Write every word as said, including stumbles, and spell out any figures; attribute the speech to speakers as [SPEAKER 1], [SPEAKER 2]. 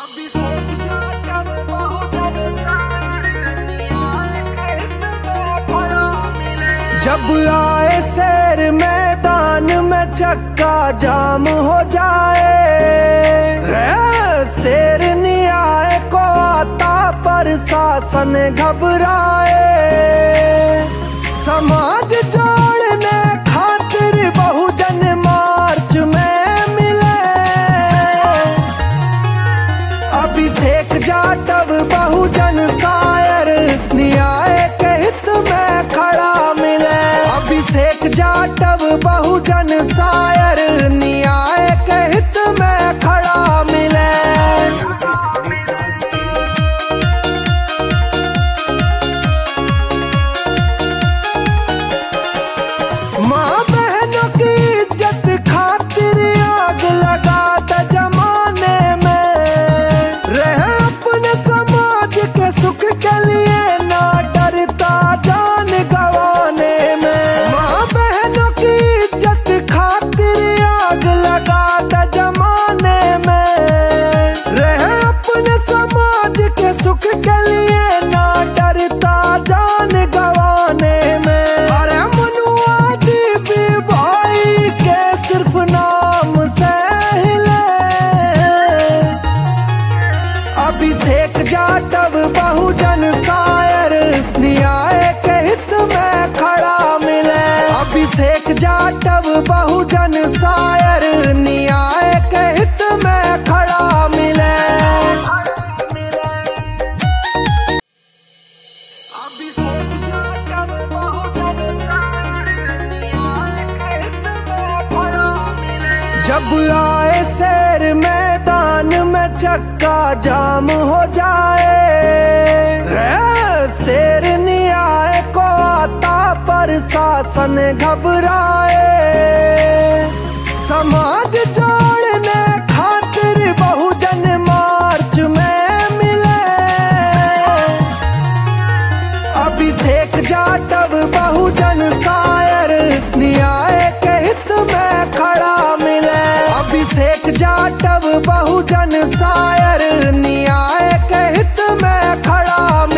[SPEAKER 1] जब आए शेर मैदान में चक्का जाम हो जाए, शेर न्याय को आता पर शासन घबराए। समाज जोड़ने खातिर बहुजन मार्च में मिले, अभिषेक जाटव बहुजन शायर न्याय के हित में खड़ा मिले। अभिषेक जाटव बहुजन शायर न्याय के हित में खड़ा मिले। माँ बहनों की इज्जत खातिर आग लगा था जमाने में, रहे अपने समाज के सुख के लिए ना डरता जान गवाने में। माँ बहनों की इज्जत खातिर आग लगा था जमाने में, रहे अपने समाज के सुख के लिए ना डरता जान गवाने में। अरे मनुआ दीदी भाई के सिर्फ नाम से हिले, अभिषेक जाटव बहुजन शायर न्याय के हित में खड़ा मिले। अभिषेक जाटव बहुजन शायर न्याय के हित में खड़ा मिले। अभिषेक जाटव बहुजन शायर न्याय के हित में खड़ा मिले। जब आए शेर मैदान में चक्का जाम हो जाए, शेर न्याय को आता पर शासन घबराए। समाज जोड़ने खातिर बहुजन मार्च में मिले, अभिषेक जाटव बहुजन शायर न्याय के हित में खड़ा मिले। अभिषेक जाटव बहुजन शायर न्याय के हित में खड़ा मिले।